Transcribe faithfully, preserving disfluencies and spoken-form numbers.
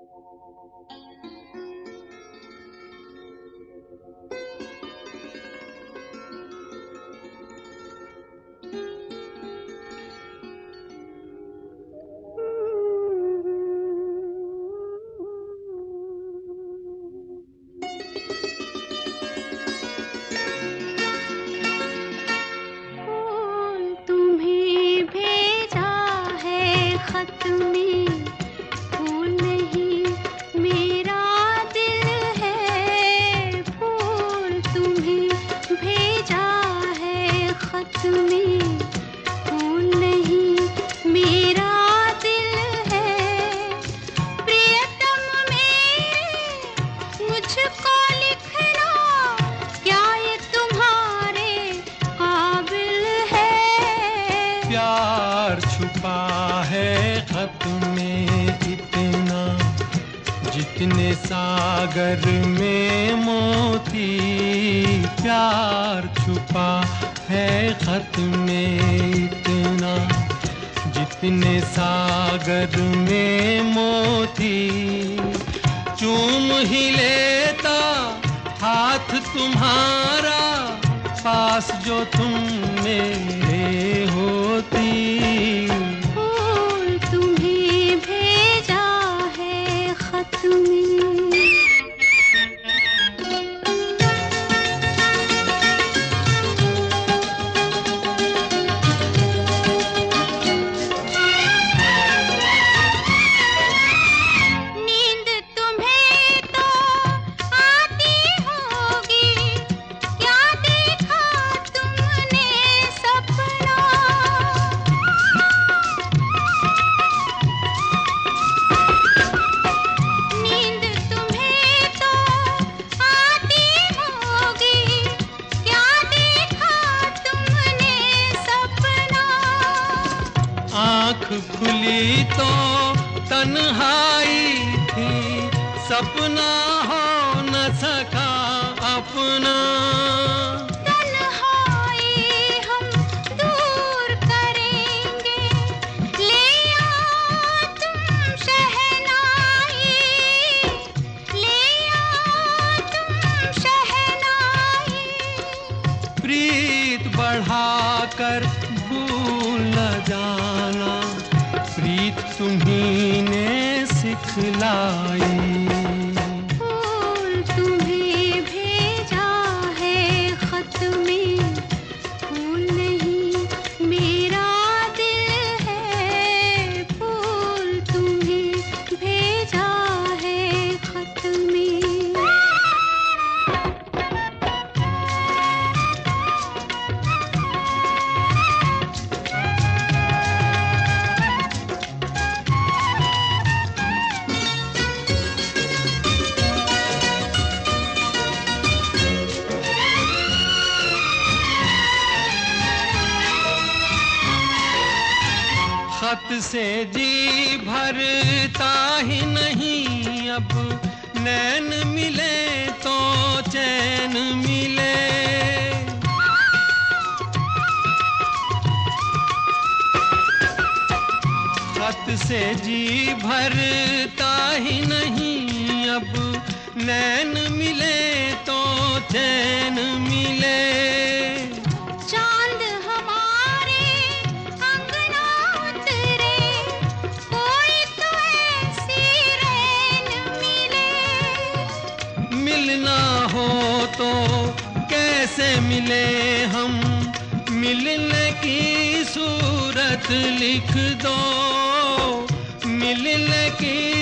खत में फूल नहीं मेरा दिल है, फूल तुम्हें भेजा है खत में, फूल नहीं मेरा दिल है। प्रियतम मेरे मुझको लिखना, क्या ये तुम्हारे काबिल है? प्यार छुपा है खत में इतना, जितने सागर में मोती। प्यार छुपा है खत में इतना, जितने सागर में मोती। चूम ही लेता हाथ तुम्हारा, पास जो तुम मेरे होती। फूल तुम्हें भेजा है खत में। नींद तुम्हें तो आती होगी, क्या देखा तुमने सपना? नींद तुम्हें तो आती होगी, क्या देखा तुमने सपना? आँख खुली तो तन्हाई थी, सपना हो न सका अपना। तन्हाई हम दूर करेंगे, ले आओ तुम शहनाई, ले आओ तुम शहनाई। प्रीत बढ़ाकर भूल न जाना, प्रीत तुम्ही ने सिखलाई। फूल तुम्हें भेजा है खत में, फूल नहीं मेरा दिल है, फूल तुम्हें भेजा है खत में। खत से जी भरता ही नहीं, अब नैन मिले तो चैन मिले। खत से जी भरता ही नहीं, अब नैन मिले तो चैन मिले। चांद हमारे अंगना उतरे, कोई तो ऐसी रैन मिले। मिलना हो तो कैसे मिले हम, मिलने की सूरत लिख दो, मिलने की